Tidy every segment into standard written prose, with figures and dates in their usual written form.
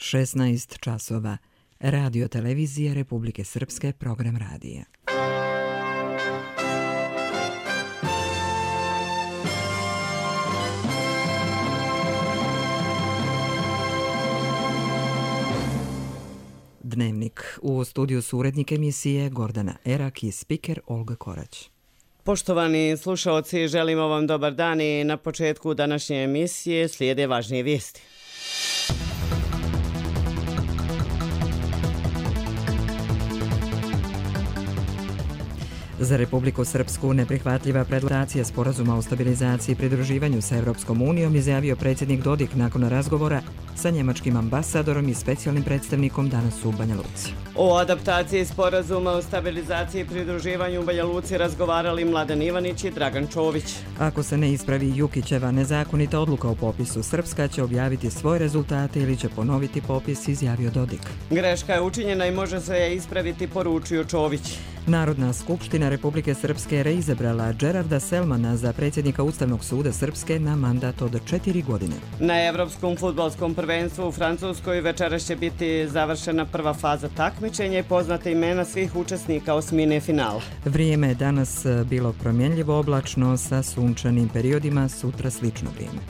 16 časova. Radio televizije Republike Srpske, program radija. Dnevnik. U studiju su urednik emisije Gordana Erak i spiker Olga Korać. Poštovani slušaoci, želimo vam dobar dan i na početku današnje emisije slijede važnije vijesti. Za Republiku Srpsku neprihvatljiva predložacija sporazuma o stabilizaciji i pridruživanju sa Evropskom unijom izjavio predsjednik Dodik nakon razgovora sa njemačkim ambasadorom i specijalnim predstavnikom danas u Banja Luci. O adaptaciji sporazuma o stabilizaciji i pridruživanju u Banja Luci razgovarali Mladen Ivanić i Dragan Čović. Ako se ne ispravi Jukićeva nezakonita odluka o popisu, Srpska će objaviti svoje rezultate ili će ponoviti popis, izjavio Dodik. Greška je učinjena i može se je ispraviti, poručio Čović. Narodna skupština Republike Srpske reizabrala Džerarda Selmana za predsjednika Ustavnog suda Srpske na mandat od 4 godine. Na Evropskom fudbalskom prvenstvu u Francuskoj večeras će biti završena prva faza takmičenja i poznate imena svih učesnika osmine finala. Vrijeme je danas bilo promjenljivo oblačno sa sunčanim periodima, sutra slično vrijeme.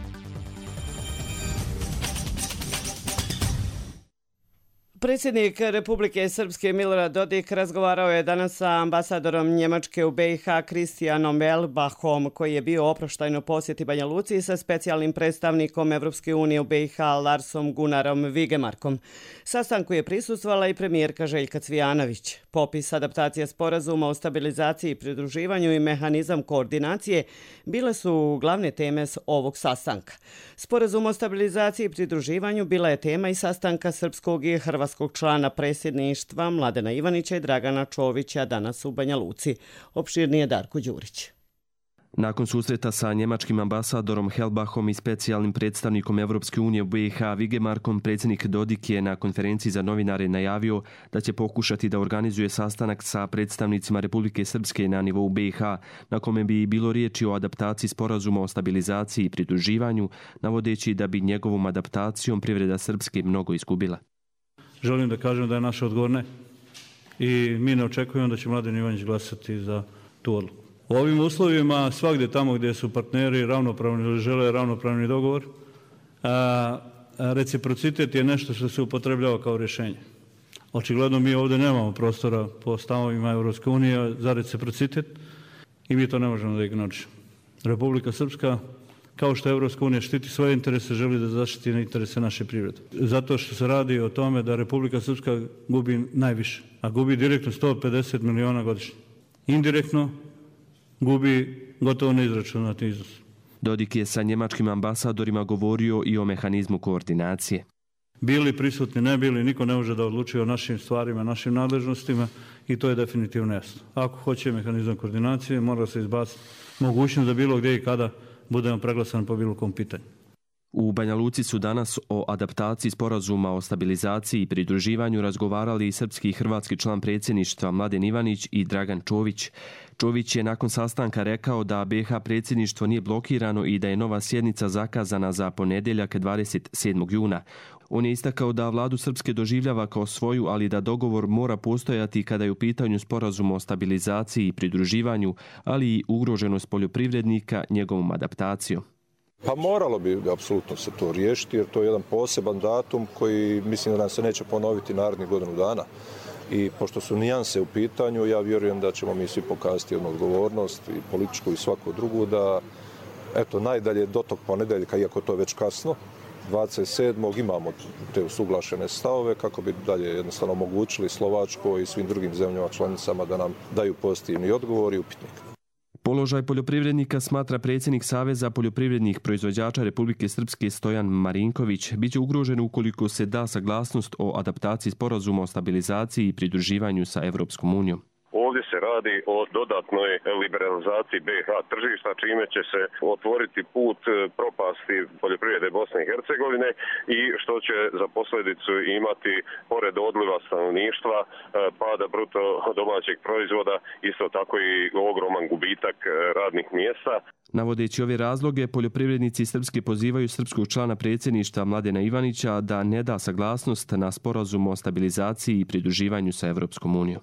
Predsjednik Republike Srpske Milorad Dodik razgovarao je danas sa ambasadorom Njemačke u BiH Kristijanom Elbachom, koji je bio oproštajno posjeti Banja Luci, i sa specijalnim predstavnikom Evropske unije u BiH Larsom Gunarom Vigemarkom. Sastanku je prisustvovala i premijerka Željka Cvijanović. Popis, adaptacija sporazuma o stabilizaciji i pridruživanju i mehanizam koordinacije bile su glavne teme ovog sastanka. Sporazum o stabilizaciji i pridruživanju bila je tema i sastanka srpskog i hrvatskog člana predsjedništva Mladena Ivanića i Dragana Čovića danas u Banja Luci. Opširnije Darko Đurić. Nakon susreta sa njemačkim ambasadorom Helbachom i specijalnim predstavnikom Evropske unije u BiH Vigemarkom, predsjednik Dodik je na konferenciji za novinare najavio da će pokušati da organizuje sastanak sa predstavnicima Republike Srpske na nivou BiH, na kome bi bilo riječi o adaptaciji sporazuma o stabilizaciji i pridruživanju, navodeći da bi njegovom adaptacijom privreda Srpske mnogo izgubila. Želim da kažem da je naš odgovor ne. I mi ne očekujemo da će Mladen Ivanić glasati za tu odluku. U ovim uslovima, svagdje tamo gdje su partneri ravnopravni ili žele ravnopravni dogovor, reciprocitet je nešto što se upotrebljava kao rješenje. Očigledno mi ovdje nemamo prostora po stavovima Evropske unije za reciprocitet i mi to ne možemo da ignorišemo. Republika Srpska, kao što Evropska unija štiti svoje interese, želi da zaštiti interese naše privrede. Zato što se radi o tome da Republika Srpska gubi najviše, a gubi direktno 150 miliona godišnje. Indirektno gubi gotovo neizračunati iznos. Dodik je sa njemačkim ambasadorima govorio i o mehanizmu koordinacije. Bili prisutni, ne bili, niko ne može da odlučuje o našim stvarima, našim nadležnostima i to je definitivno jasno. Ako hoće mehanizam koordinacije, mora se izbaciti mogućnost da bilo gdje i kada budemo preglasani po bilo kom pitanju. U Banja Luci su danas o adaptaciji sporazuma o stabilizaciji i pridruživanju razgovarali i srpski i hrvatski član predsjedništva Mladen Ivanić i Dragan Čović. Čović je nakon sastanka rekao da BiH predsjedništvo nije blokirano i da je nova sjednica zakazana za ponedjeljak 27. juna. On je istakao da vladu Srpske doživljava kao svoju, ali da dogovor mora postojati kada je u pitanju sporazum o stabilizaciji i pridruživanju, ali i ugroženost poljoprivrednika njegovom adaptacijom. Pa moralo bi apsolutno se to riješiti, jer to je jedan poseban datum koji mislim da nam se neće ponoviti narednih godinu dana. I pošto su nijanse u pitanju, ja vjerujem da ćemo mi svi pokazati jednu odgovornost, i političku i svaku drugu, da eto, najdalje do tog ponedeljka, iako to je već kasno, 27. imamo te usuglašene stavove kako bi dalje jednostavno omogućili Slovačkoj i svim drugim zemljama članicama da nam daju pozitivni odgovor i upitnik. Položaj poljoprivrednika, smatra predsjednik Saveza poljoprivrednih proizvođača Republike Srpske Stojan Marinković, biće ugrožen ukoliko se da saglasnost o adaptaciji sporazuma o stabilizaciji i pridruživanju sa Evropskom unijom. ovdje se radi o dodatnoj liberalizaciji BiH tržišta, čime će se otvoriti put propasti poljoprivrede Bosne i Hercegovine i što će za posljedicu imati, pored odliva stanovništva, pada bruto domaćeg proizvoda, isto tako i ogroman gubitak radnih mjesta. Navodeći ove razloge, poljoprivrednici srpski pozivaju srpskog člana predsjedništva Mladena Ivanića da ne da saglasnost na sporazum o stabilizaciji i pridruživanju sa Evropskom unijom.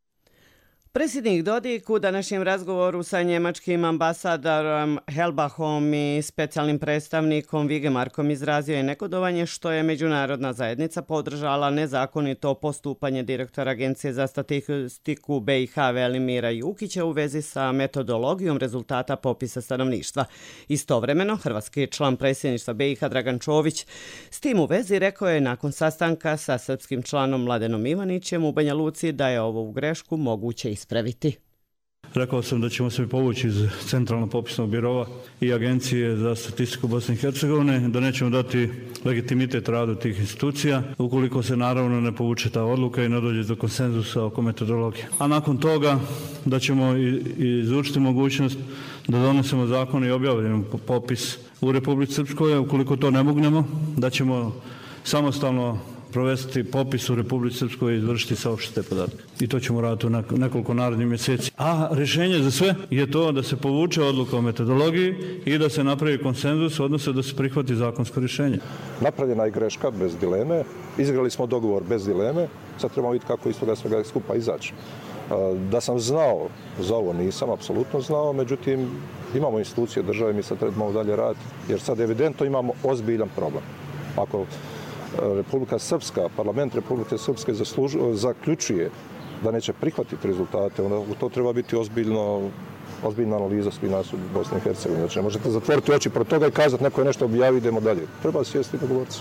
Predsjednik Dodik u današnjem razgovoru sa njemačkim ambasadorom Helbachom i specijalnim predstavnikom Vigemarkom izrazio je negodovanje što je međunarodna zajednica podržala nezakonito postupanje direktora Agencije za statistiku BiH Velimira Jukića u vezi sa metodologijom rezultata popisa stanovništva. Istovremeno, hrvatski član predsjedništva BiH Dragan Čović s tim u vezi rekao je nakon sastanka sa srpskim članom Mladenom Ivanićem u Banja Luci da je ovu grešku moguće ispraviti. Rekao sam da ćemo se povući iz Centralnog popisnog birova i Agencije za statistiku Bosne i Hercegovine, da nećemo dati legitimitet radu tih institucija ukoliko se naravno ne povuče ta odluka i ne dođe do konsenzusa oko metodologije. A nakon toga da ćemo izučiti mogućnost da donosimo zakon i objavljamo popis u Republici Srpskoj, ukoliko to ne mognemo, da ćemo samostalno provesti popis u Republici Srpskoj i izvršiti saopštite podatke. I to ćemo raditi u nekoliko narednih mjeseci. A rješenje za sve je to da se povuče odluka o metodologiji i da se napravi konsenzus, odnosno da se prihvati zakonsko rješenje. Napravljena je greška bez dileme, izigrali smo dogovor bez dileme, sad trebamo vidjeti kako iz toga svega skupa izaći. Da sam znao, za ovo nisam apsolutno znao, međutim imamo institucije države, mi sad trebamo dalje raditi, jer sad evidentno imamo ozbiljan problem. Ako Republika Srpska, parlament Republike Srpske zaključuje da neće prihvatiti rezultate, onda to treba biti ozbiljna analiza svih nas u Bosni i Hercegovini. Znači ne možete zatvoriti oči pro toga i kazati neko je nešto objavi, idemo dalje. Treba sjesti i dogovoriti.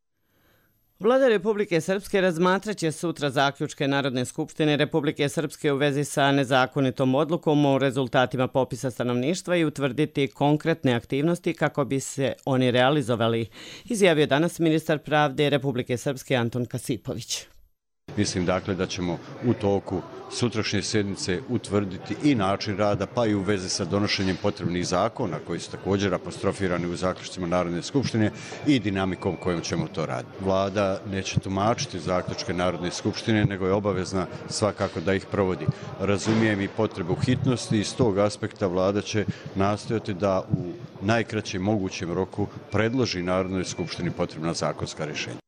Vlada Republike Srpske razmatraće sutra zaključke Narodne skupštine Republike Srpske u vezi sa nezakonitom odlukom o rezultatima popisa stanovništva i utvrditi konkretne aktivnosti kako bi se oni realizovali, izjavio danas ministar pravde Republike Srpske Anton Kasipović. Mislim dakle da ćemo u toku sutrašnje sjednice utvrditi i način rada, pa i u vezi sa donošenjem potrebnih zakona koji su također apostrofirani u zaključcima Narodne skupštine i dinamikom kojom ćemo to raditi. Vlada neće tumačiti zaključke Narodne skupštine, nego je obavezna svakako da ih provodi. Razumijem i potrebu hitnosti i iz tog aspekta Vlada će nastojati da u najkraćem mogućem roku predloži Narodnoj skupštini potrebna zakonska rješenja.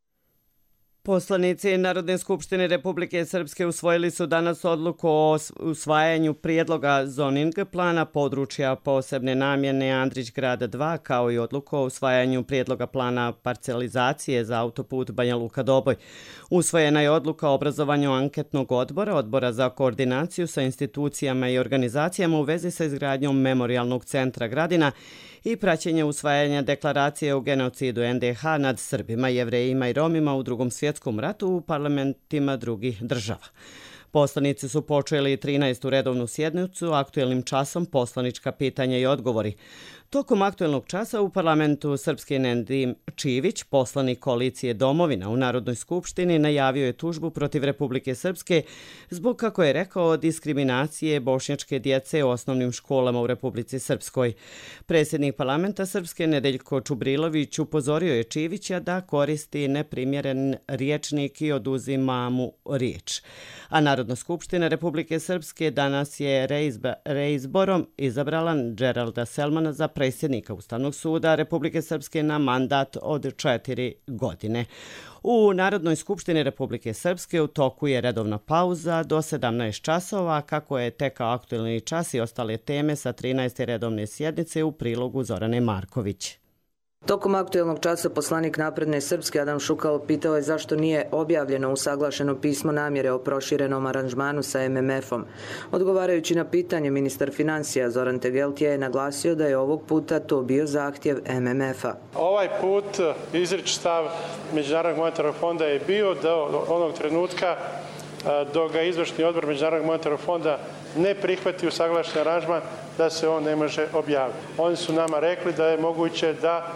Poslanici Narodne skupštine Republike Srpske usvojili su danas odluku o usvajanju prijedloga zoning plana područja posebne namjene Andrić grada 2, kao i odluku o usvajanju prijedloga plana parcelizacije za autoput Banja Luka Doboj. Usvojena je odluka o obrazovanju anketnog odbora za koordinaciju sa institucijama i organizacijama u vezi sa izgradnjom memorijalnog centra Gradina i praćenje usvajanja deklaracije o genocidu NDH nad Srbima, Jevrejima i Romima u Drugom svjetskom ratu u parlamentima drugih država. Poslanici su počeli 13. redovnu sjednicu aktuelnim časom poslanička pitanja i odgovori. Tokom aktuelnog časa u parlamentu Srpske Nedim Čivić, poslanik koalicije Domovina u Narodnoj skupštini, najavio je tužbu protiv Republike Srpske zbog, kako je rekao, diskriminacije bošnjačke djece u osnovnim školama u Republici Srpskoj. Predsjednik parlamenta Srpske Nedeljko Čubrilović upozorio je Čivića da koristi neprimjeren rječnik i oduzima mu riječ. A Narodna skupština Republike Srpske danas je reizborom izabrala Geralda Selmana za predsjednika Ustavnog suda Republike Srpske na mandat od 4 godine. U Narodnoj skupštini Republike Srpske u toku je redovna pauza do 17 časova, kako je tekao aktuelni čas i ostale teme sa 13. redovne sjednice u prilogu Zorane Marković. Tokom aktuelnog časa poslanik Napredne Srpske Adam Šukalo pitao je zašto nije objavljeno usaglašeno pismo namjere o proširenom aranžmanu sa MMF-om. Odgovarajući na pitanje, ministar financija Zoran Tegeltija je naglasio da je ovog puta to bio zahtjev MMF-a. Ovaj put izričit stav Međunarodnog monetarnog fonda je bio do onog trenutka dok ga izvršni odbor Međunarodnog monetarnog fonda ne prihvati usaglašen aranžman, da se on ne može objaviti. Oni su nama rekli da je moguće da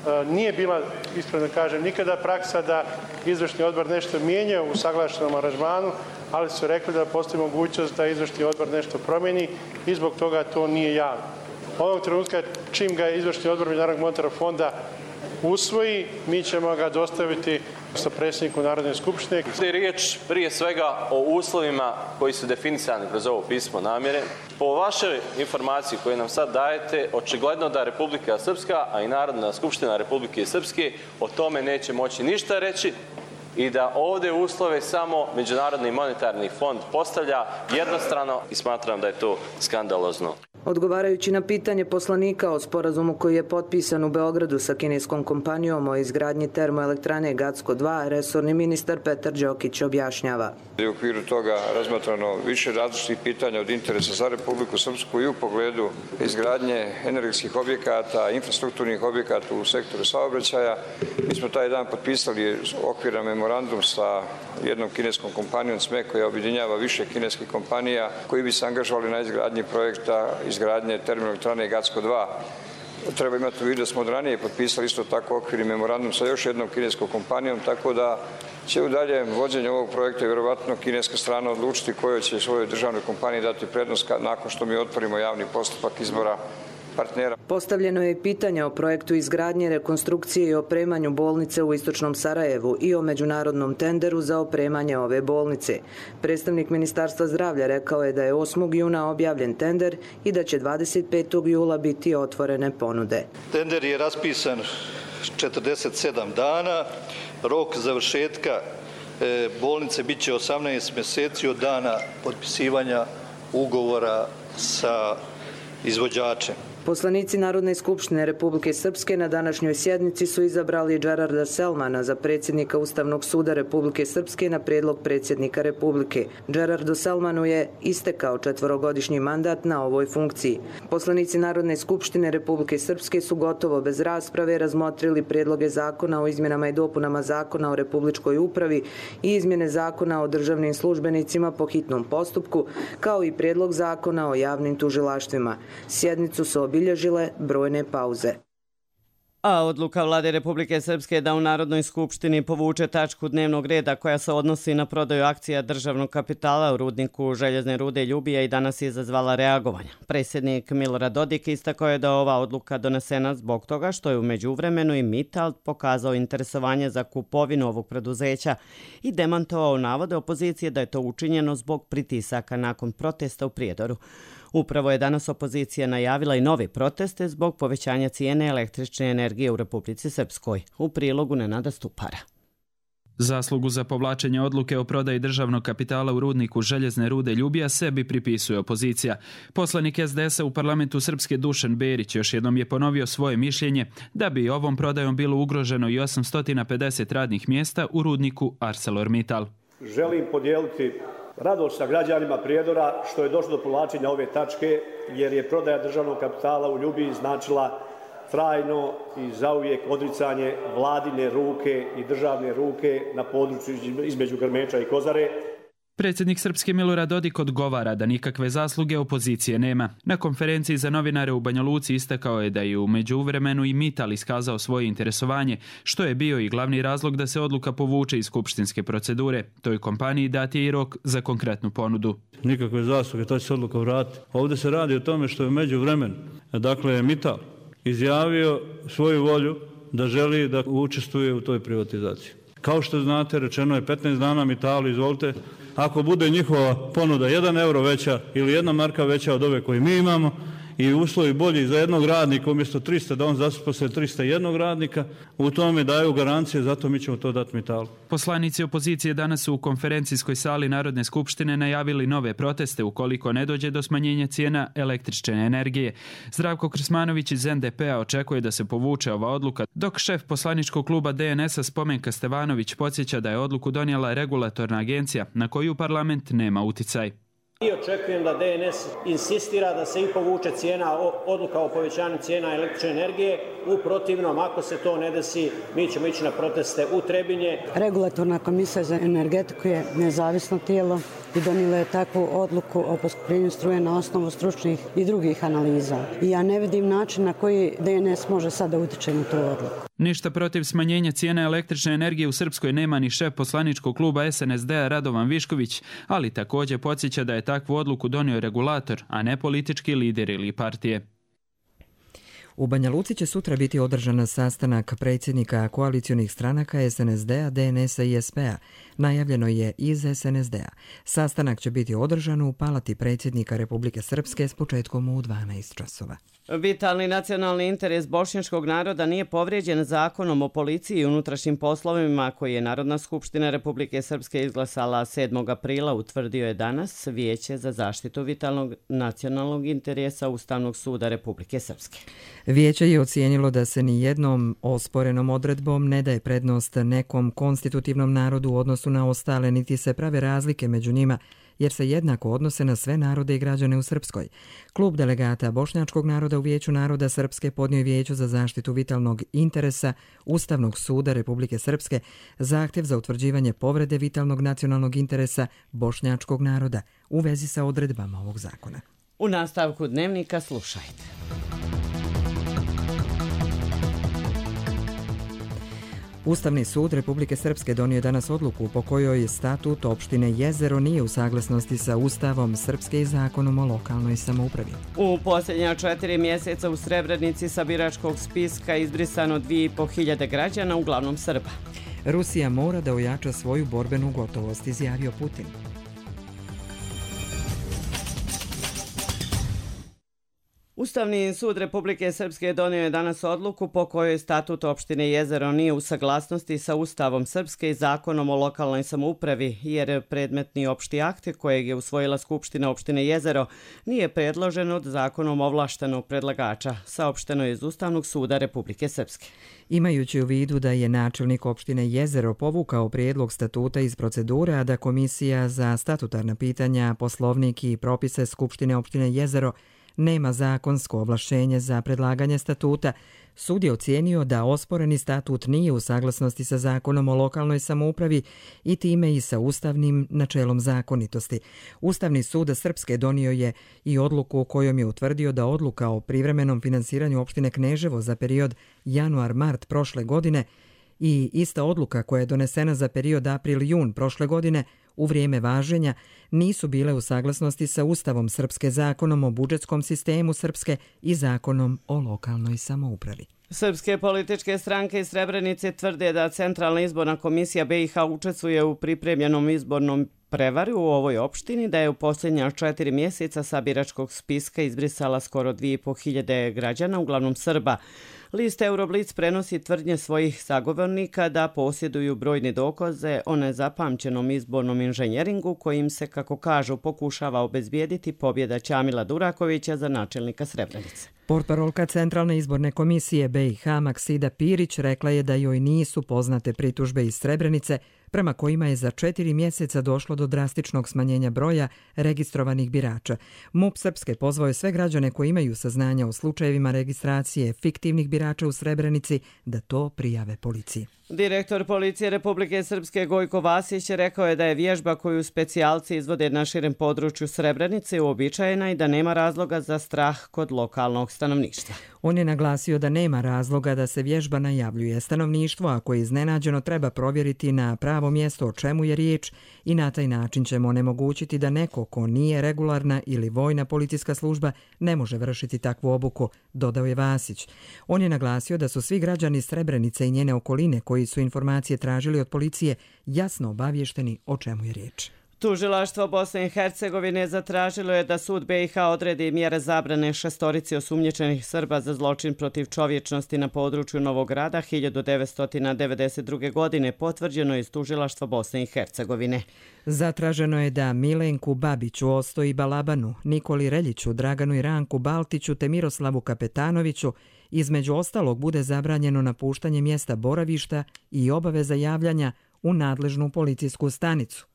Nije bila, ispravno kažem, nikada praksa da izvršni odbor nešto mijenja u saglašenom aranžmanu, ali su rekli da postoji mogućnost da izvršni odbor nešto promijeni i zbog toga to nije javno. Ovog trenutka, čim ga izvršni odbor Međunarodnog monetarnog fonda usvoji, mi ćemo ga dostaviti sa predsjednikom Narodne skupštine. Je riječ prije svega o uslovima koji su definisani kroz ovo pismo namjere. Po vašoj informaciji koju nam sad dajete, očigledno da Republika Srpska, a i Narodna skupština Republike Srpske o tome neće moći ništa reći i da ovdje uslove samo Međunarodni monetarni fond postavlja jednostrano i smatram da je to skandalozno. Odgovarajući na pitanje poslanika o sporazumu koji je potpisan u Beogradu sa kineskom kompanijom o izgradnji termoelektrane Gacko 2, resorni ministar Petar Đokić objašnjava. U okviru toga razmatrano više različitih pitanja od interesa za Republiku Srpsku i u pogledu izgradnje energetskih objekata, infrastrukturnih objekata u sektoru saobraćaja. Mi smo taj dan potpisali okviran memorandum sa jednom kineskom kompanijom SME koja objedinjava više kineskih kompanija koji bi se angažovali na izgradnji projekta izgradnje termoelektrane Gacko 2. Treba imati u vidu da smo od ranije potpisali isto tako okvirni memorandum sa još jednom kineskom kompanijom, tako da će u daljem vođenju ovog projekta vjerovatno kineska strana odlučiti kojoj će svojoj državnoj kompaniji dati prednost nakon što mi otvorimo javni postupak izbora partnera. Postavljeno je pitanje o projektu izgradnje, rekonstrukcije i opremanju bolnice u Istočnom Sarajevu i o međunarodnom tenderu za opremanje ove bolnice. Predstavnik Ministarstva zdravlja rekao je da je 8. juna objavljen tender i da će 25. jula biti otvorene ponude. Tender je raspisan 47 dana. Rok završetka bolnice bit će 18 mjeseci od dana potpisivanja ugovora sa izvođačem. Poslanici Narodne skupštine Republike Srpske na današnjoj sjednici su izabrali Džerarda Selmana za predsjednika Ustavnog suda Republike Srpske na prijedlog predsjednika Republike. Džerardu Selmanu je istekao 4-godišnji mandat na ovoj funkciji. Poslanici Narodne skupštine Republike Srpske su gotovo bez rasprave razmotrili prijedloge zakona o izmjenama i dopunama zakona o republičkoj upravi i izmjene zakona o državnim službenicima po hitnom postupku, kao i prijedlog zakona o javnim tužilaštvima. Sjednicu su obilježile brojne pauze. A odluka Vlade Republike Srpske da u Narodnoj skupštini povuče tačku dnevnog reda koja se odnosi na prodaju akcija državnog kapitala u rudniku željezne rude Ljubija i danas je izazvala reagovanja. Predsjednik Milorad Dodik istakao je da ova odluka donesena zbog toga što je u međuvremenu i Mittal pokazao interesovanje za kupovinu ovog preduzeća i demantovao navode opozicije da je to učinjeno zbog pritisaka nakon protesta u Prijedoru. Upravo je danas opozicija najavila i nove proteste zbog povećanja cijene električne energije u Republici Srpskoj. U prilogu Nenada Stupara. Zaslugu za povlačenje odluke o prodaji državnog kapitala u rudniku željezne rude Ljubija sebi pripisuje opozicija. Poslanik SDS-a u parlamentu Srpske Dušan Berić još jednom je ponovio svoje mišljenje da bi ovom prodajom bilo ugroženo i 850 radnih mjesta u rudniku ArcelorMittal. Želim podijeliti radost sa građanima Prijedora što je došlo do povlačenja ove tačke, jer je prodaja državnog kapitala u Ljubiji značila trajno i zauvijek odricanje vladine ruke i državne ruke na području između Grmeča i Kozare. Predsjednik Srpske Milorad Dodik odgovara da nikakve zasluge opozicije nema. Na konferenciji za novinare u Banja Luci istakao je da je u međuvremenu i Mittal iskazao svoje interesovanje, što je bio i glavni razlog da se odluka povuče iz skupštinske procedure. Toj kompaniji dat je i rok za konkretnu ponudu. Nikakve zasluge, ta će se odluka vratiti. Ovdje se radi o tome što je u međuvremenu, dakle, Mittal izjavio svoju volju da želi da učestvuje u toj privatizaciji. Kao što znate, rečeno je 15 dana Mittalu, izvolite, ako bude njihova ponuda 1 euro veća ili 1 marka veća od ove koje mi imamo i uslovi bolji za jednog radnika umjesto 300, da on zaposli 301 radnika, u tome daju garancije, zato mi ćemo to dati Mittalu. Poslanici opozicije danas su u konferencijskoj sali Narodne skupštine najavili nove proteste ukoliko ne dođe do smanjenja cijena električne energije. Zdravko Krsmanović iz NDP-a očekuje da se povuče ova odluka, dok šef poslaničkog kluba DNS-a Spomenka Stevanović podsjeća da je odluku donijela regulatorna agencija na koju parlament nema uticaj. I očekujem da DNS insistira da se i povuče odluka o povećanju cijena električne energije. U protivnom, ako se to ne desi, mi ćemo ići na proteste u Trebinje. Regulatorna komisija za energetiku je nezavisno tijelo i donijela je takvu odluku o poskupljenju struje na osnovu stručnih i drugih analiza. I ja ne vidim način na koji DNS može sada utiče na tu odluku. Ništa protiv smanjenja cijene električne energije u Srpskoj nema ni šef poslaničkog kluba SNSD-a Radovan Višković, ali također podsjeća da je takvu odluku donio regulator, a ne politički lider ili partije. U Banja Luci će sutra biti održan sastanak predsjednika koalicionih stranaka SNSD-a, DNS-a i SP-a. Najavljeno je iz SNSD-a. Sastanak će biti održan u Palati predsjednika Republike Srpske s početkom u 12 časova. Vitalni nacionalni interes bošnjačkog naroda nije povrijeđen zakonom o policiji i unutrašnjim poslovima koji je Narodna skupština Republike Srpske izglasala 7. aprila, utvrdio je danas Vijeće za zaštitu vitalnog nacionalnog interesa Ustavnog suda Republike Srpske. Vijeće je ocijenilo da se ni jednom osporenom odredbom ne daje prednost nekom konstitutivnom narodu u odnosu na ostale, niti se prave razlike među njima, jer se jednako odnose na sve narode i građane u Srpskoj. Klub delegata bošnjačkog naroda u Vijeću naroda Srpske podnio je Vijeću za zaštitu vitalnog interesa Ustavnog suda Republike Srpske zahtjev za utvrđivanje povrede vitalnog nacionalnog interesa bošnjačkog naroda u vezi sa odredbama ovog zakona. U nastavku dnevnika slušajte. Ustavni sud Republike Srpske donio je danas odluku po kojoj statut opštine Jezero nije u saglasnosti sa Ustavom Srpske i zakonom o lokalnoj samoupravi. U posljednja 4 mjeseca u Srebrenici sa biračkog spiska izbrisano 2500 građana, uglavnom Srba. Rusija mora da ojača svoju borbenu gotovost, izjavio Putin. Ustavni sud Republike Srpske donio je danas odluku po kojoj statut opštine Jezero nije u saglasnosti sa Ustavom Srpske i zakonom o lokalnoj samoupravi, jer predmetni opšti akt kojeg je usvojila Skupština opštine Jezero nije predložen od zakonom ovlaštenog predlagača, saopšteno je iz Ustavnog suda Republike Srpske. Imajući u vidu da je načelnik opštine Jezero povukao prijedlog statuta iz procedure, a da Komisija za statutarna pitanja, poslovnik i propise Skupštine opštine Jezero nema zakonsko ovlašćenje za predlaganje statuta, sud je ocijenio da osporeni statut nije u saglasnosti sa zakonom o lokalnoj samoupravi i time i sa ustavnim načelom zakonitosti. Ustavni sud Srpske donio je i odluku kojom je utvrdio da odluka o privremenom finansiranju opštine Kneževo za period januar-mart prošle godine i ista odluka koja je donesena za period april-jun prošle godine u vrijeme važenja nisu bile u saglasnosti sa Ustavom Srpske, zakonom o budžetskom sistemu Srpske i zakonom o lokalnoj samoupravi. Srpske političke stranke iz Srebrenice tvrde da Centralna izborna komisija BiH učestvuje u pripremljenom izbornom prevari u ovoj opštini, da je u posljednja 4 mjeseca sa biračkog spiska izbrisala skoro 2500 građana, uglavnom Srba. List Euroblic prenosi tvrdnje svojih sagovornika da posjeduju brojne dokaze o nezapamćenom izbornom inženjeringu kojim se, kako kažu, pokušava obezbijediti pobjeda Ćamila Durakovića za načelnika Srebrenice. Portparolka Centralne izborne komisije BiH Maksida Pirić rekla je da joj nisu poznate pritužbe iz Srebrenice prema kojima je za 4 mjeseca došlo do drastičnog smanjenja broja registrovanih birača. MUP Srpske pozvao je sve građane koji imaju saznanja o slučajevima registracije fiktivnih birača u Srebrenici da to prijave policiji. Direktor policije Republike Srpske Gojko Vasić rekao je da je vježba koju specijalci izvode na širem području Srebrenice uobičajena i da nema razloga za strah kod lokalnog stanovništva. On je naglasio da nema razloga da se vježba najavljuje. Stanovništvo, ako je iznenađeno, treba provjeriti na pravo mjesto o čemu je riječ i na taj način ćemo onemogućiti da neko ko nije regularna ili vojna policijska služba ne može vršiti takvu obuku, dodao je Vasić. On je naglasio da su svi građani Srebrenice i njene okoline koji su informacije tražili od policije jasno obavješteni o čemu je riječ. Tužilaštvo Bosne i Hercegovine zatražilo je da sud BiH odredi mjere zabrane 6 osumnjičenih Srba za zločin protiv čovječnosti na području Novog Grada 1992. godine, potvrđeno iz Tužilaštva Bosne i Hercegovine. Zatraženo je da Milenku Babiću, Ostoji Balabanu, Nikoli Reljiću, Draganu i Ranku Baltiću te Miroslavu Kapetanoviću između ostalog bude zabranjeno napuštanje mjesta boravišta i obaveza javljanja u nadležnu policijsku stanicu.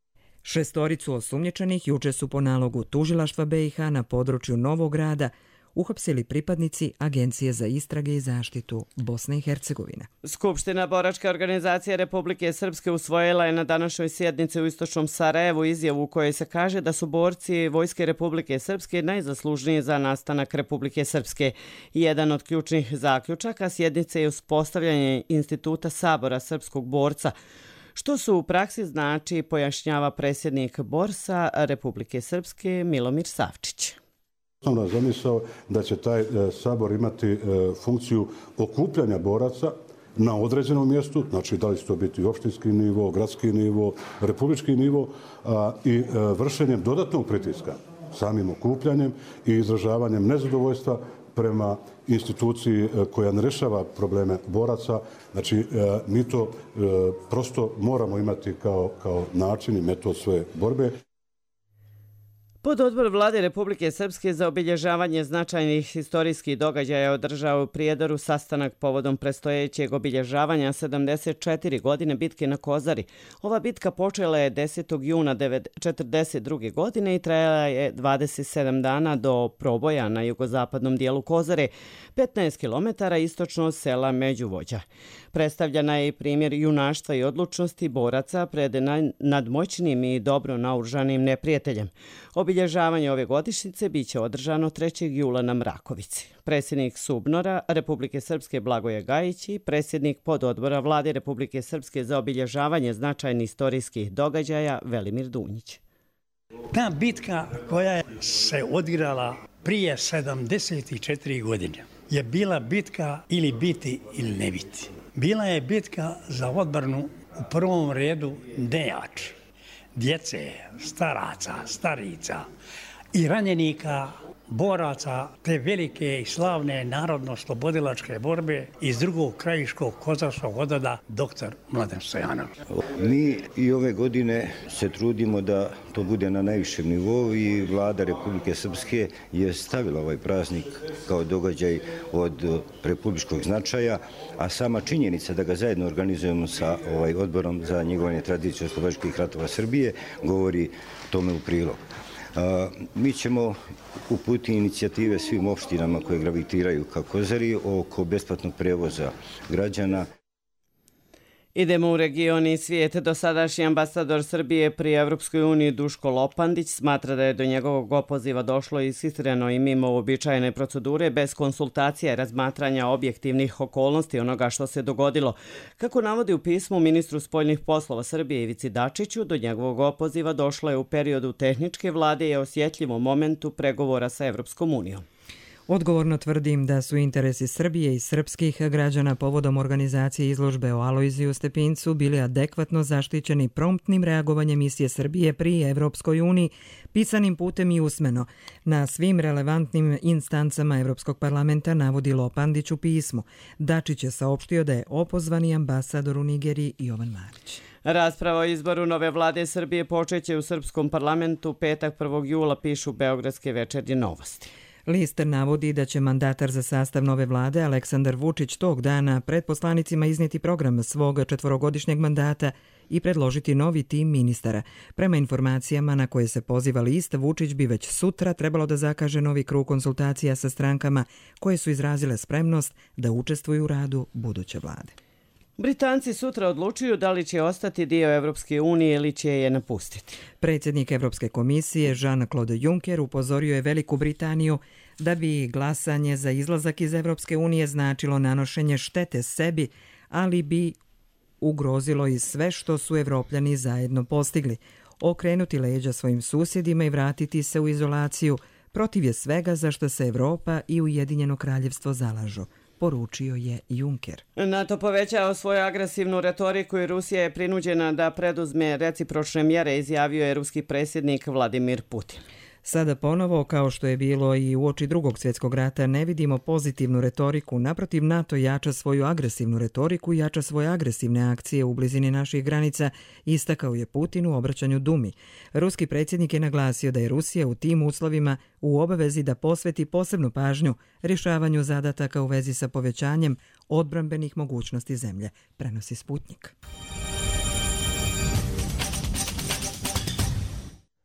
6 osumnjičenih juče su po nalogu Tužilaštva BiH na području Novog Grada uhapsili pripadnici Agencije za istrage i zaštitu Bosne i Hercegovine. Skupština boračke organizacije Republike Srpske usvojila je na današnjoj sjednici u istočnom Sarajevu izjavu u kojoj se kaže da su borci Vojske Republike Srpske najzaslužniji za nastanak Republike Srpske. Jedan od ključnih zaključaka sjednice je uspostavljanje instituta Sabora srpskog borca, što su u praksi znači, pojašnjava predsjednik Borsa Republike Srpske Milomir Savčić. Osnovna zamisao da će taj sabor imati funkciju okupljanja boraca na određenom mjestu, znači da li će to biti opštinski nivo, gradski nivo, republički nivo i vršenjem dodatnog pritiska, samim okupljanjem i izražavanjem nezadovoljstva prema instituciji koja ne rešava probleme boraca. Znači, mi to prosto moramo imati kao način i metod svoje borbe. Pododbor Vlade Republike Srpske za obilježavanje značajnih historijskih događaja održao u Prijedoru sastanak povodom predstojećeg obilježavanja 74 godine bitke na Kozari. Ova bitka počela je 10. juna 1942. godine i trajala je 27 dana do proboja na jugozapadnom dijelu Kozare, 15 km istočno od sela Međuvođa. Predstavljena je i primjer junaštva i odlučnosti boraca pred nadmoćnim i dobro naoružanim neprijateljem. Obilježavanje ove godišnjice biće održano 3. jula na Mrakovici. Predsjednik Subnora Republike Srpske Blagoje Gajić i predsjednik pododbora Vlade Republike Srpske za obilježavanje značajnih istorijskih događaja Velimir Dunjić. Ta bitka koja se odigrala prije 74 godine je bila bitka ili biti ili ne biti. Bila je bitka za odbranu u prvom redu nejači, djece, staraca, starica i ranjenika, boraca te velike i slavne narodno-slobodilačke borbe iz drugog krajiškog kozarskog odreda dr. Mladen Stojanović. Mi i ove godine se trudimo da to bude na najvišem nivou i Vlada Republike Srpske je stavila ovaj praznik kao događaj od republičkog značaja, a sama činjenica da ga zajedno organizujemo sa odborom za njegovanje tradicije oslobodilačkih ratova Srbije govori tome u prilog. Mi ćemo uputiti inicijative svim opštinama koje gravitiraju ka Kozari oko besplatnog prevoza građana. Idemo u region i svijet. Dosadašnji ambasador Srbije pri Evropskoj uniji Duško Lopandić smatra da je do njegovog opoziva došlo ishitreno i mimo uobičajene procedure bez konsultacija i razmatranja objektivnih okolnosti onoga što se dogodilo. Kako navodi u pismu ministru spoljnih poslova Srbije Ivici Dačiću, do njegovog opoziva došlo je u periodu tehničke vlade i osjetljivom momentu pregovora sa Evropskom unijom. Odgovorno tvrdim da su interesi Srbije i srpskih građana povodom organizacije izložbe o Alojziju Stepincu bili adekvatno zaštićeni promptnim reagovanjem misije Srbije pri Evropskoj uniji, pisanim putem i usmeno. Na svim relevantnim instancama Evropskog parlamenta navodi Lopandić u pismu. Dačić je saopštio da je opozvani ambasador u Nigeriji Jovan Marić. Rasprava o izboru nove vlade Srbije počeće u srpskom parlamentu petak 1. jula, pišu Beogradske večernje novosti. List navodi da će mandatar za sastav nove vlade Aleksandar Vučić tog dana pred poslanicima iznijeti program svog 4-godišnjeg mandata i predložiti novi tim ministara. Prema informacijama na koje se poziva list, Vučić bi već sutra trebalo da zakaže novi krug konsultacija sa strankama koje su izrazile spremnost da učestvuju u radu buduće vlade. Britanci sutra odlučuju da li će ostati dio Evropske unije ili će je napustiti. Predsjednik Evropske komisije Jean-Claude Juncker upozorio je Veliku Britaniju da bi glasanje za izlazak iz Evropske unije značilo nanošenje štete sebi, ali bi ugrozilo i sve što su Evropljani zajedno postigli. Okrenuti leđa svojim susjedima i vratiti se u izolaciju protiv je svega za što se Evropa i Ujedinjeno kraljevstvo zalažu, poručio je Juncker. NATO povećao svoju agresivnu retoriku i Rusija je prinuđena da preduzme recipročne mjere, izjavio je ruski predsjednik Vladimir Putin. Sada ponovo, kao što je bilo i uoči Drugog svjetskog rata, ne vidimo pozitivnu retoriku. Naprotiv, NATO jača svoju agresivnu retoriku i jača svoje agresivne akcije u blizini naših granica, istakao je Putin u obraćanju Dumi. Ruski predsjednik je naglasio da je Rusija u tim uslovima u obavezi da posveti posebnu pažnju rješavanju zadataka u vezi sa povećanjem odbrambenih mogućnosti zemlje, prenosi Sputnik.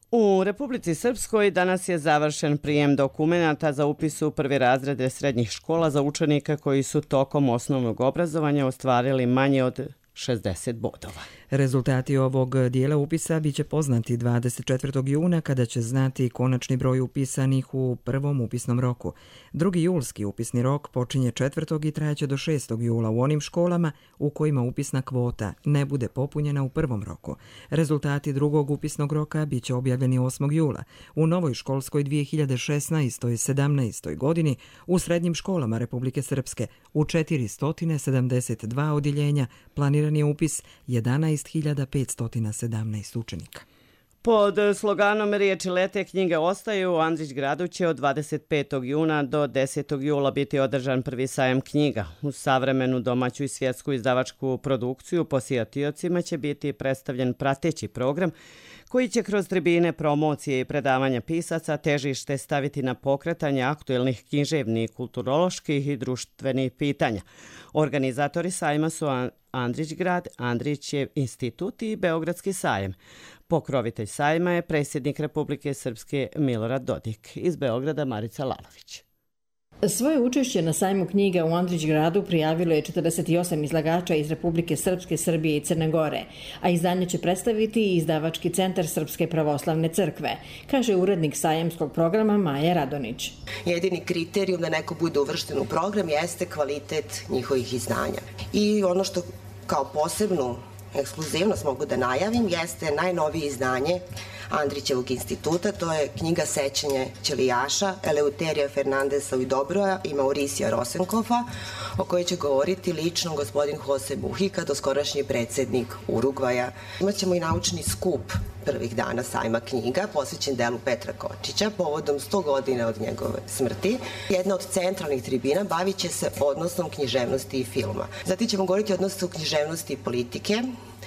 U Republici Srpskoj danas je završen prijem dokumenata za upis u prvi razrede srednjih škola za učenike koji su tokom osnovnog obrazovanja ostvarili manje od 60 bodova. Rezultati ovog dijela upisa biće poznati 24. juna kada će znati konačni broj upisanih u prvom upisnom roku. Drugi julski upisni rok počinje 4. i trajeće do 6. jula u onim školama u kojima upisna kvota ne bude popunjena u prvom roku. Rezultati drugog upisnog roka biće objavljeni 8. jula. U novoj školskoj 2016-17. godini u srednjim školama Republike Srpske u 472 odjeljenja planiran je upis 11.517 učenika. Pod sloganom Riječi lete knjige ostaju u Andrićgradu će od 25. juna do 10. jula biti održan prvi sajam knjiga. U savremenu domaću i svjetsku izdavačku produkciju posjetiocima će biti predstavljen prateći program koji će kroz tribine, promocije i predavanja pisaca težište staviti na pokretanje aktuelnih književnih, kulturoloških i društvenih pitanja. Organizatori sajma su Andrićgrad, Andrićev institut i Beogradski sajem. Pokrovitelj sajma je predsjednik Republike Srpske Milorad Dodik. Iz Beograda Marica Lalović. Svoje učešće na sajmu knjiga u Andrićgradu prijavilo je 48 izlagača iz Republike Srpske, Srbije i Crne Gore, a izdanje će predstaviti i Izdavački centar Srpske pravoslavne crkve, kaže urednik sajamskog programa Maja Radonić. Jedini kriterijum da neko bude uvršten u program jeste kvalitet njihovih izdanja. I ono što kao posebnu ekskluzivnost mogu da najavim jeste najnovije izdanje Andrićevog instituta, to je knjiga Sećanje ćelijaša Eleuterija Fernandesa Ujdobroja i Mauricija Rosenkofa, o kojoj će govoriti lično gospodin Jose Mujica, doskorašnji predsjednik Urugvaja. Imaćemo i naučni skup prvih dana sajma knjiga, posvećen delu Petra Kočića, povodom 100 godina od njegove smrti. Jedna od centralnih tribina bavit će se odnosom književnosti i filma. Zatim ćemo govoriti o odnosu književnosti i politike,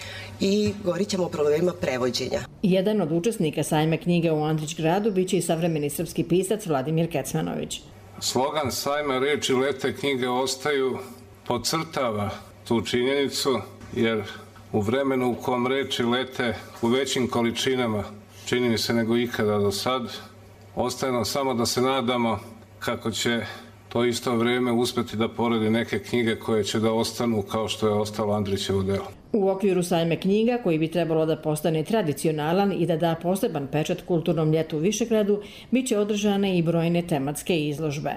i govorit ćemo o problemima prevođenja. Jedan od učesnika sajma knjiga u Andrićgradu biće i savremeni srpski pisac Vladimir Kecmanović. Slogan sajma Riječi lete knjige ostaju podcrtava tu činjenicu, jer u vremenu u kom riječi lete u većim količinama, čini mi se nego ikada do sad, ostaje nam samo da se nadamo kako će to isto vrijeme uspjeti da poredi neke knjige koje će da ostanu kao što je ostalo Andrićevo delo. U okviru sajma knjiga, koji bi trebalo da postane tradicionalan i da da poseban pečat kulturnom ljetu u Višegradu, bit će održane i brojne tematske izložbe.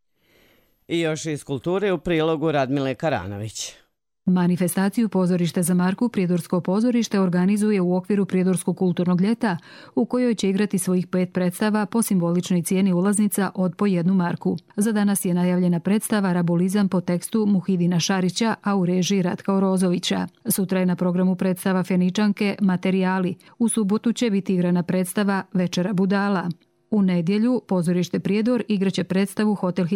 I još iz kulture u prilogu Radmile Karanović. Manifestaciju Pozorište za Marku Prijedorsko pozorište organizuje u okviru Prijedorskog kulturnog ljeta, u kojoj će igrati svojih 5 predstava po simboličnoj cijeni ulaznica od po 1 marku. Za danas je najavljena predstava Rabulizam po tekstu Muhidina Šarića, a u režiji Ratka Orozovića. Sutra je na programu predstava Feničanke Materijali. U subotu će biti igrana predstava Večera budala. U nedjelju pozorište Prijedor igraće predstavu Hotel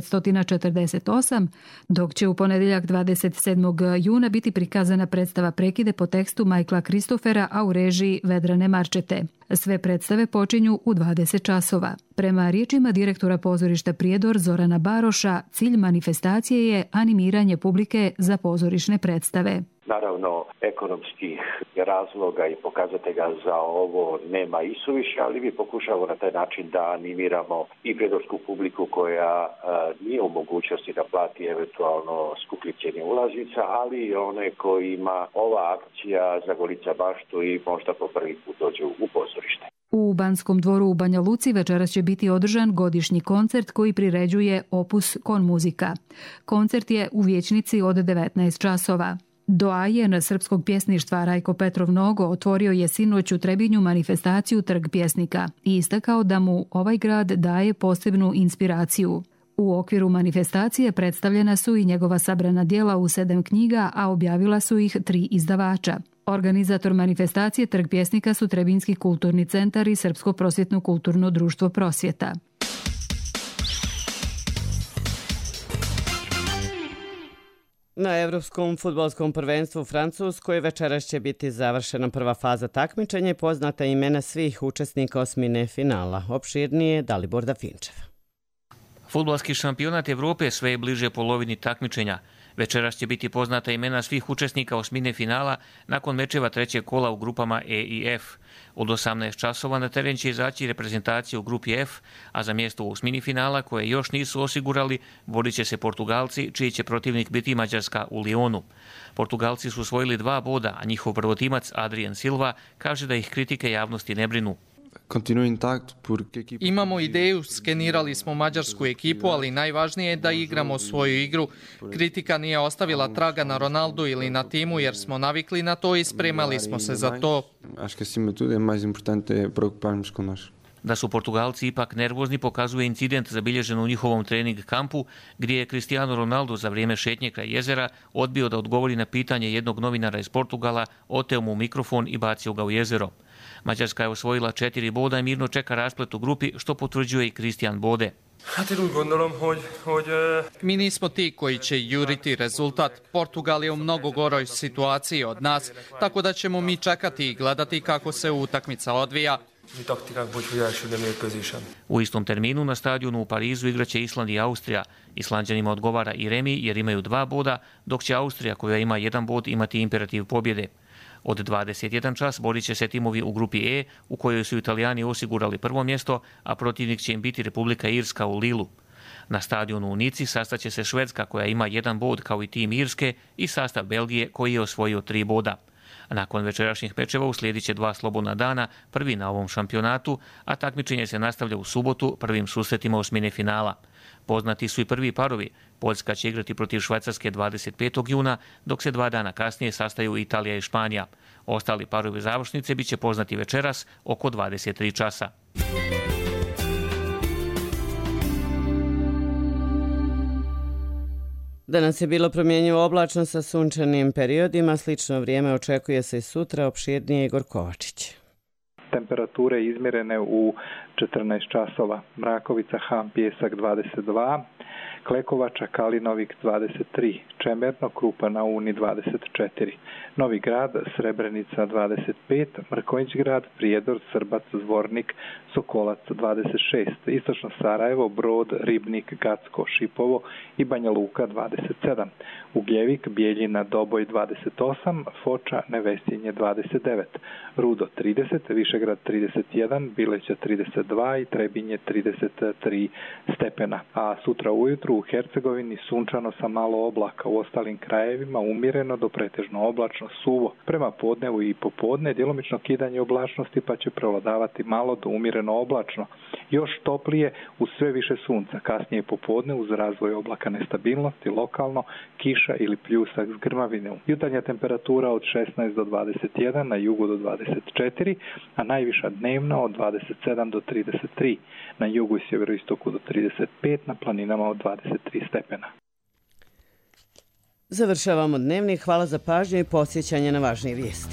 1948, dok će u ponedjeljak 27. juna biti prikazana predstava Prekide po tekstu Michaela Kristofera, a u režiji Vedrane Marčete. Sve predstave počinju u 20 časova. Prema riječima direktora pozorišta Prijedor Zorana Baroša, cilj manifestacije je animiranje publike za pozorišne predstave. Naravno, ekonomskih razloga i pokazatelja za ovo nema isuviše, ali mi pokušavamo na taj način da animiramo i prijedorsku publiku koja nije u mogućnosti da plati eventualno skuplje cijene ulaznica, ali i one kojima ova akcija zagolica baštu i možda po prvi put dođu u pozorište. U Banskom dvoru u Banja Luci večeras će biti održan godišnji koncert koji priređuje Opus Kon muzika. Koncert je u Vijećnici od 19 časova. Doajen srpskog pjesništva Rajko Petrov Nogo otvorio je sinoć u Trebinju manifestaciju Trg pjesnika i istakao da mu ovaj grad daje posebnu inspiraciju. U okviru manifestacije predstavljena su i njegova sabrana djela u 7 knjiga, a objavila su ih 3 izdavača. Organizator manifestacije Trg pjesnika su Trebinski kulturni centar i Srpsko prosvjetno kulturno društvo Prosvjeta. Na Evropskom fudbalskom prvenstvu u Francuskoj večeras će biti završena prva faza takmičenja i poznata imena svih učesnika osmine finala. Opširnije Dalibor Dafinčev. Fudbalski šampionat Evrope sve je bliže polovini takmičenja. Večeras će biti poznata imena svih učesnika osmine finala nakon mečeva trećeg kola u grupama E i F. Od 18 časova na teren će izaći reprezentacija u grupi F, a za mjesto u osmini finala koje još nisu osigurali borit će se Portugalci, čiji će protivnik biti Mađarska u Lionu. Portugalci su osvojili 2 boda, a njihov prvotimac Adrian Silva kaže da ih kritike javnosti ne brinu. Imamo ideju, skenirali smo mađarsku ekipu, ali najvažnije je da igramo svoju igru. Kritika nije ostavila traga na Ronaldu ili na timu jer smo navikli na to i spremali smo se za to. Da su Portugalci ipak nervozni pokazuje incident zabilježen u njihovom trening kampu gdje je Cristiano Ronaldo za vrijeme šetnje kraj jezera odbio da odgovori na pitanje jednog novinara iz Portugala, oteo mu mikrofon i bacio ga u jezero. Mađarska je osvojila 4 boda i mirno čeka rasplet u grupi, što potvrđuje i Kristijan Bode. Mi nismo ti koji će juriti rezultat. Portugal je u mnogo goroj situaciji od nas, tako da ćemo mi čekati i gledati kako se utakmica odvija. U istom terminu na stadionu u Parizu igraće Island i Austrija. Islanđanima odgovara i remi jer imaju 2 boda, dok će Austrija koja ima 1 bod imati imperativ pobjede. Od 21 čas borit će se timovi u grupi E, u kojoj su Italijani osigurali prvo mjesto, a protivnik će im biti Republika Irska u Lilu. Na stadionu u Nici sastaće se Švedska koja ima 1 bod kao i tim Irske i sastav Belgije koji je osvojio 3 boda. Nakon večerašnjih mečeva uslijedit će 2 slobodna dana, prvi na ovom šampionatu, a takmičenje se nastavlja u subotu prvim susretima osmine finala. Poznati su i prvi parovi. Poljska će igrati protiv Švajcarske 25. juna, dok se 2 dana kasnije sastaju Italija i Španija. Ostali parovi završnice bit će poznati večeras oko 23 časa. Danas je bilo promjenjivo oblačno sa sunčanim periodima. Slično vrijeme očekuje se i sutra. Opširnije Igor Kovačić. Temperature izmjerene u 14 časova. Mrakovica, Han, Pjesak 22, Klekovača, Kalinovik 23, Čemerno, Krupa na Uni 24, Novi Grad, Srebrenica 25, Mrkonjić-grad, Prijedor, Srbac, Zvornik, Sokolac 26, Istočno Sarajevo, Brod, Ribnik, Gacko, Šipovo i Banja Luka 27, Ugljevik, Bijeljina, Doboj 28, Foča, Nevesinje 29, Rudo 30, Višegrad 31, Bileća 32 i Trebinje 33 stepena. A sutra ujutru u Hercegovini sunčano sa malo oblaka, u ostalim krajevima umjereno do pretežno oblačno, suvo. Prema podnevu i popodne djelomično kidanje oblačnosti pa će prevladavati malo do umjereno oblačno. Još toplije uz sve više sunca, kasnije popodne uz razvoj oblaka nestabilnosti, lokalno kiša ili pljusak s grmavinom. Jutarnja temperatura od 16 do 21, na jugu do 24, a najviša dnevna od 27 do 33, na jugu i sjeveroistoku do 35, na planinama od 23 stepena. Završavamo dnevnik. Hvala za pažnju i podsjećanje na važnije vijesti.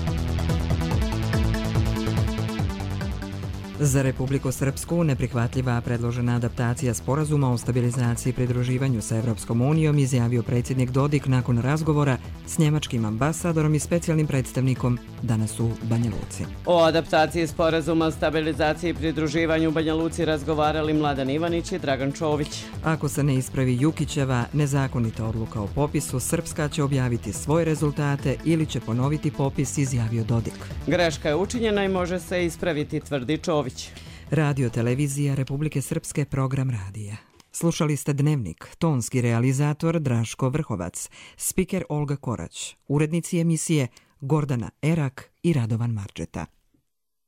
Za Republiku Srpsku neprihvatljiva predložena adaptacija sporazuma o stabilizaciji i pridruživanju sa Evropskom unijom izjavio predsjednik Dodik nakon razgovora s njemačkim ambasadorom i specijalnim predstavnikom danas u Banja Luci. O adaptaciji sporazuma o stabilizaciji i pridruživanju u Banja Luci razgovarali Mladen Ivanić i Dragan Čović. Ako se ne ispravi Jukićeva nezakonita odluka o popisu, Srpska će objaviti svoje rezultate ili će ponoviti popis, izjavio Dodik. Greška je učinjena i može se ispraviti, tvrdi Čović. Radio televizija Republike Srpske, program radija. Slušali ste Dnevnik, tonski realizator Draško Vrhovac, spiker Olga Korać, urednici emisije Gordana Erak i Radovan Marđeta.